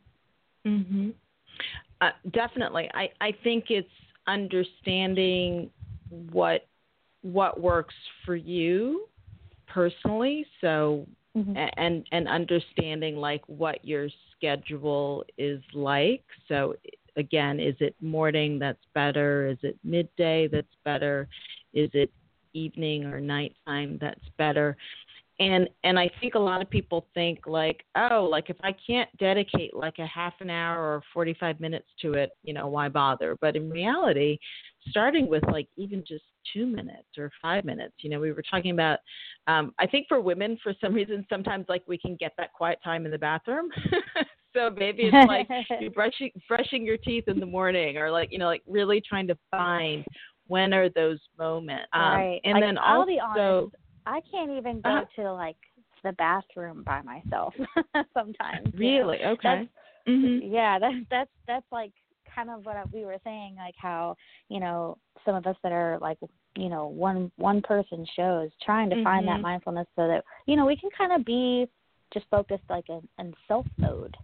Definitely. I think it's understanding what works for you personally. So, and understanding what your schedule is like. So again, is it morning that's better? Is it midday that's better? Is it evening or nighttime that's better? And I think a lot of people think if I can't dedicate a half an hour or 45 minutes to it, why bother? But in reality, starting with even just 2 minutes or 5 minutes, we were talking about, I think for women, for some reason, sometimes we can get that quiet time in the bathroom. So maybe it's you're brushing your teeth in the morning, or really trying to find when are those moments. Right. And then I'll also, be honest, I can't even go to the bathroom by myself sometimes. Really? Okay. Yeah, that's kind of what we were saying, how some of us that are one person shows, trying to find that mindfulness so that we can kind of be just focused in self mode.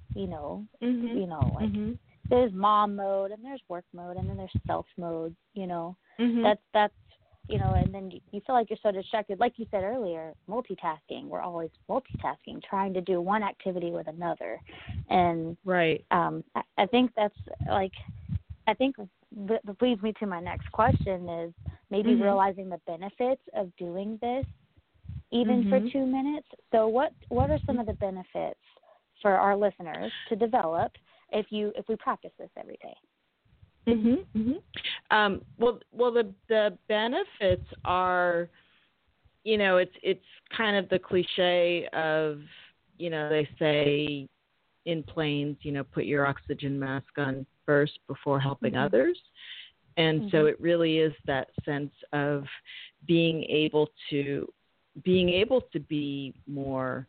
There's mom mode and there's work mode and then there's self mode. That's and then you feel like you're so distracted. Like you said earlier, multitasking. We're always multitasking, trying to do one activity with another. And right. I think that's that leads me to my next question is maybe realizing the benefits of doing this even for 2 minutes. So what are some of the benefits for our listeners to develop if we practice this every day? Well, the benefits are, it's kind of the cliche of, they say in planes, put your oxygen mask on first before helping others. And so it really is that sense of being able to be more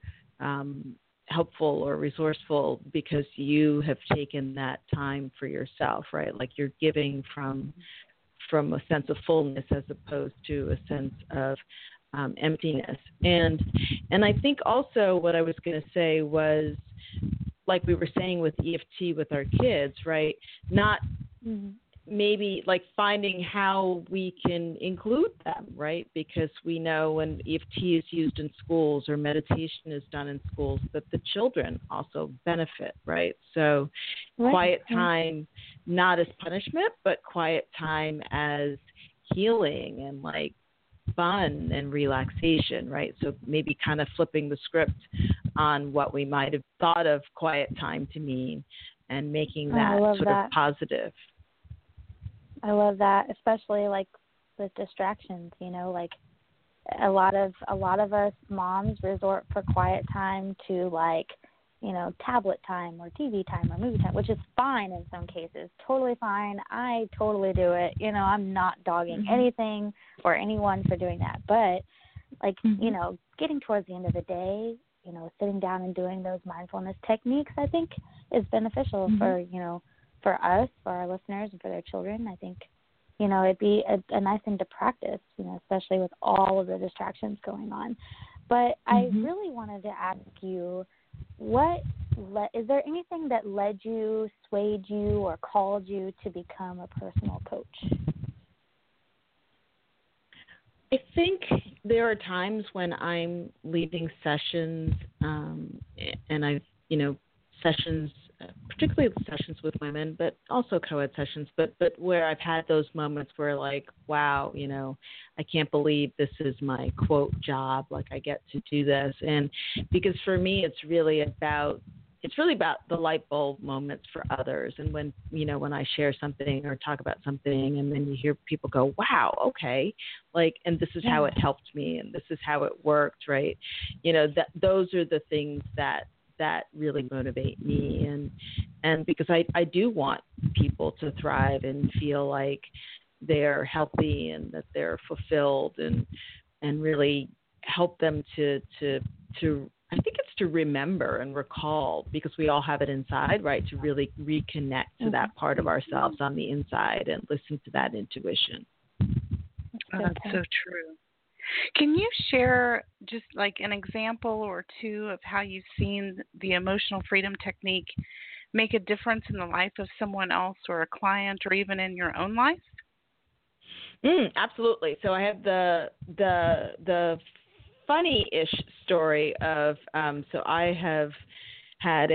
helpful or resourceful because you have taken that time for yourself, right? You're giving from a sense of fullness as opposed to a sense of emptiness. And I think also what I was going to say was, like we were saying with EFT with our kids, right? Not maybe finding how we can include them, right? Because we know when EFT is used in schools or meditation is done in schools, that the children also benefit, right? So quiet time, not as punishment, but quiet time as healing and fun and relaxation, right? So maybe kind of flipping the script on what we might have thought of quiet time to mean and making that sort of positive. I love that, especially with distractions, a lot of us moms resort for quiet time to tablet time or TV time or movie time, which is fine in some cases, totally fine. I totally do it. I'm not dogging anything or anyone for doing that. But getting towards the end of the day, sitting down and doing those mindfulness techniques, I think is beneficial for us, for our listeners, and for their children. I think, it'd be a nice thing to practice, especially with all of the distractions going on. But I really wanted to ask you, is there anything that led you, swayed you, or called you to become a personal coach? I think there are times when I'm leading sessions, and I've, sessions particularly sessions with women, but also co-ed sessions, but where I've had those moments where like, wow, you know, I can't believe this is my quote job. Like I get to do this. And because for me, it's really about the light bulb moments for others. And when, you know, when I share something or talk about something and then you hear people go, wow, okay, like, and this is how it helped me and this is how it worked, right? You know, those are the things that really motivate me. And because I do want people to thrive and feel like they're healthy and that they're fulfilled and really help them to I think it's to remember and recall, because we all have it inside, right? To really reconnect to that part of ourselves on the inside and listen to that intuition. That's so true. Can you share just like an example or two of how you've seen the emotional freedom technique make a difference in the life of someone else or a client or even in your own life? Absolutely. So I have the funny-ish story of so I have had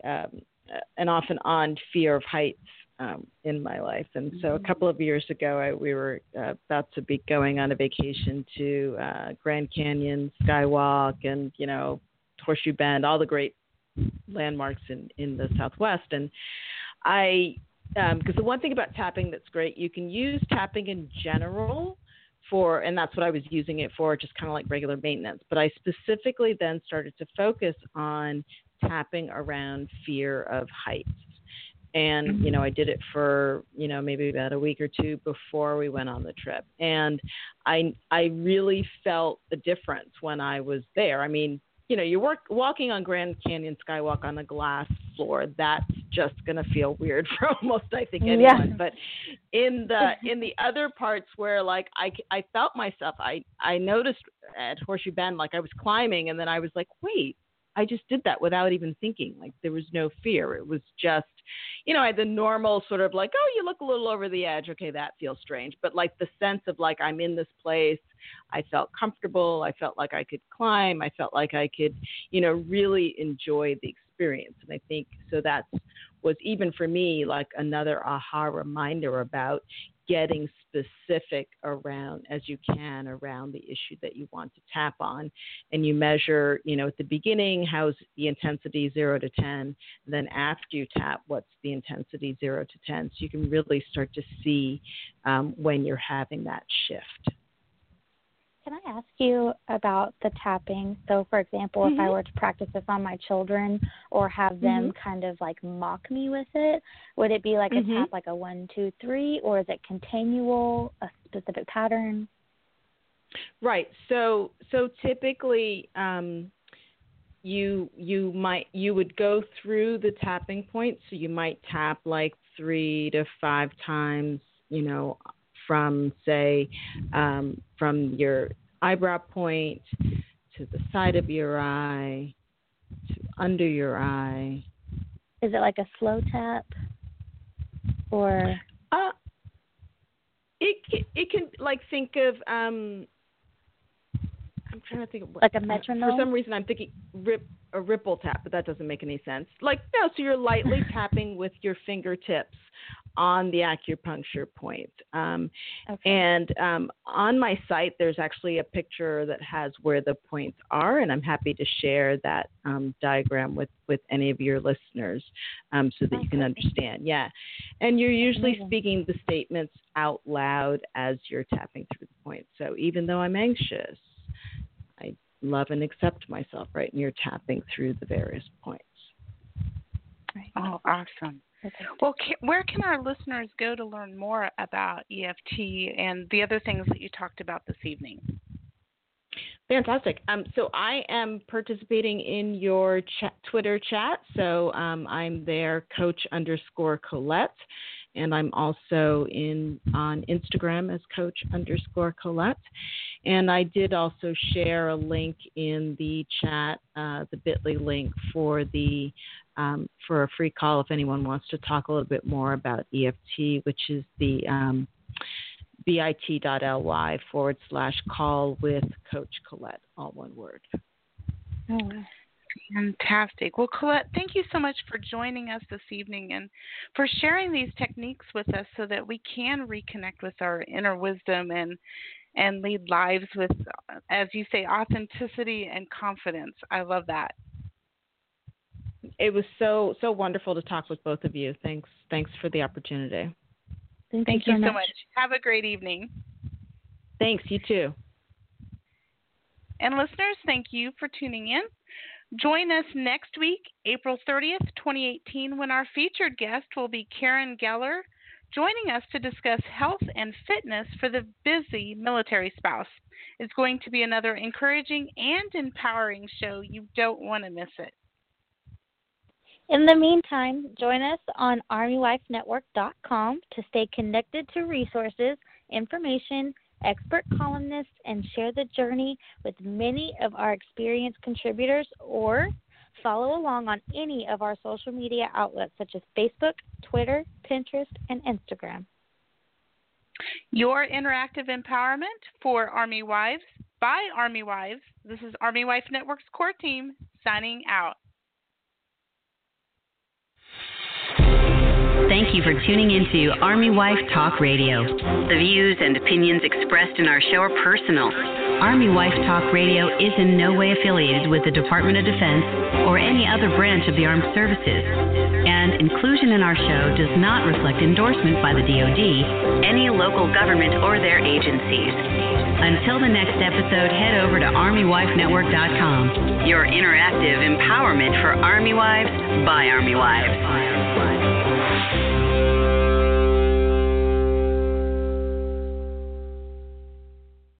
an off and on fear of heights in my life, and so a couple of years ago we were about to be going on a vacation to Grand Canyon, Skywalk, and you know Horseshoe Bend, all the great landmarks in the Southwest, and I because the one thing about tapping that's great, you can use tapping in general and that's what I was using it for, just kind of like regular maintenance. But I specifically then started to focus on tapping around fear of heights. And, you know, I did it for, you know, maybe about a week or two before we went on the trip. And I really felt the difference when I was there. I mean, you know, you're walking on Grand Canyon Skywalk on a glass floor. That's just going to feel weird for almost, I think, anyone. Yeah. But in the other parts where, like, I felt myself, I noticed at Horseshoe Bend, like I was climbing, and then I was like, wait, I just did that without even thinking. Like there was no fear. It was just, you know, I had the normal sort of like, oh, you look a little over the edge. Okay, that feels strange. But like the sense of like I'm in this place, I felt comfortable. I felt like I could climb. I felt like I could, you know, really enjoy the experience. And I think so that was even for me like another aha reminder about getting specific around as you can around the issue that you want to tap on. And you measure, you know, at the beginning, how's the intensity 0 to 10, and then after you tap, what's the intensity 0 to 10. So you can really start to see when you're having that shift. Can I ask you about the tapping? So, for example, if I were to practice this on my children or have them kind of like mock me with it, would it be like a tap, like a 1, 2, 3, or is it continual, a specific pattern? Right. So typically, you would go through the tapping points. So you might tap like 3 to 5 times, you know, from say from your eyebrow point to the side of your eye to under your eye. Is it like a slow tap or? It can like think of I'm trying to think of what, like a metronome. For some reason, I'm thinking a ripple tap, but that doesn't make any sense. Like no, so you're lightly tapping with your fingertips on the acupuncture point. And on my site, there's actually a picture that has where the points are, and I'm happy to share that diagram with any of your listeners so that you can understand. Yeah. And you're usually speaking the statements out loud as you're tapping through the points. So even though I'm anxious, I love and accept myself, right? And you're tapping through the various points. Right. Oh, awesome. Well, where can our listeners go to learn more about EFT and the other things that you talked about this evening? Fantastic. So I am participating in your Twitter chat. So I'm there, Coach_Colette. And I'm also on Instagram as Coach_Colette. And I did also share a link in the chat, the bit.ly link for for a free call if anyone wants to talk a little bit more about EFT, which is the bit.ly/call with Coach Colette, all one word. Oh, Fantastic. Well, Colette, thank you so much for joining us this evening and for sharing these techniques with us so that we can reconnect with our inner wisdom and lead lives with, as you say, authenticity and confidence. I love that. It was so wonderful to talk with both of you. Thanks for the opportunity. Thank you so much. Have a great evening. Thanks, you too. And listeners, thank you for tuning in. Join us next week, April 30th, 2018, when our featured guest will be Karen Geller, joining us to discuss health and fitness for the busy military spouse. It's going to be another encouraging and empowering show. You don't want to miss it. In the meantime, join us on ArmyWifeNetwork.com to stay connected to resources, information, expert columnists, and share the journey with many of our experienced contributors, or follow along on any of our social media outlets such as Facebook, Twitter, Pinterest, and Instagram. Your interactive empowerment for Army Wives by Army Wives. This is Army Wife Network's core team signing out. Thank you for tuning into Army Wife Talk Radio. The views and opinions expressed in our show are personal. Army Wife Talk Radio is in no way affiliated with the Department of Defense or any other branch of the armed services. And inclusion in our show does not reflect endorsement by the DoD, any local government, or their agencies. Until the next episode, head over to ArmyWifeNetwork.com, your interactive empowerment for Army Wives by Army Wives.